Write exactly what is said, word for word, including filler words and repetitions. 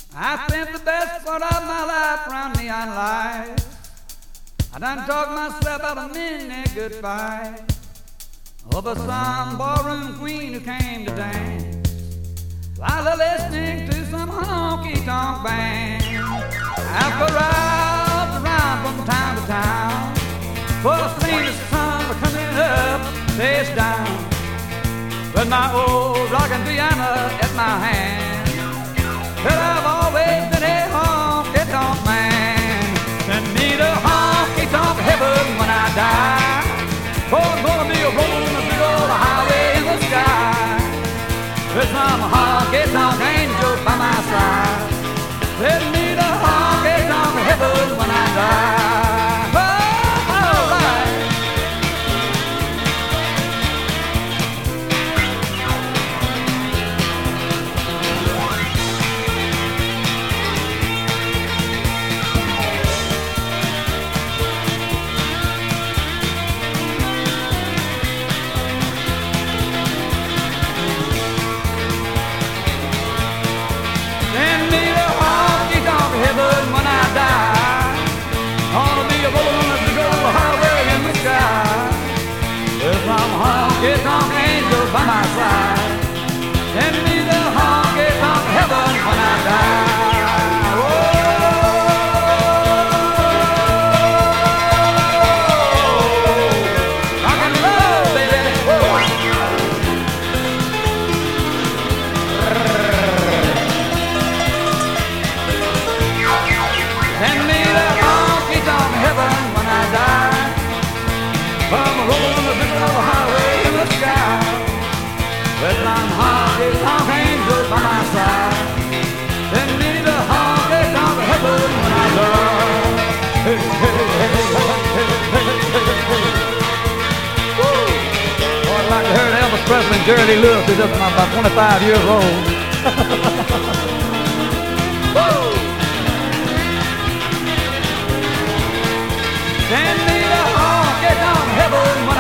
I spent the best part of my life around neon lights. I done talked myself out of many good fights over some ballroom queen who came to dance while listening to some honky-tonk band. I've caroused around from town to town for the sweetest sun coming up face down with my old rockin' piano at my hand. But I've always been a honky-tonk man. Send me to honky-tonk heaven when I die, for I'm gonna be a rolling a big old highway in the sky with some honky-tonk angels by my side. Send me to honky-tonk heaven when I die. Oh, all right. Send me to honky-tonk heaven when I die. Gonna be a rolling on a big old highway in the sky with some honky-tonk angels by my side. Send me to honky-tonk heaven when I die. Oh, rock and roll, baby. Whoa. Send me to honky-tonk heaven when I die. I'm rolling on the big old highway in the sky with some honky-tonk angels by my side. Send me to honky-tonk heaven when I die. Hey, hey, hey, hey, hey, hey, hey, hey. Woo! Oh, I'd like to hear Elvis Presley and Jerry Lee Lewis do this when I'm about twenty-five years old. Woo! Send me to honky-tonk heaven when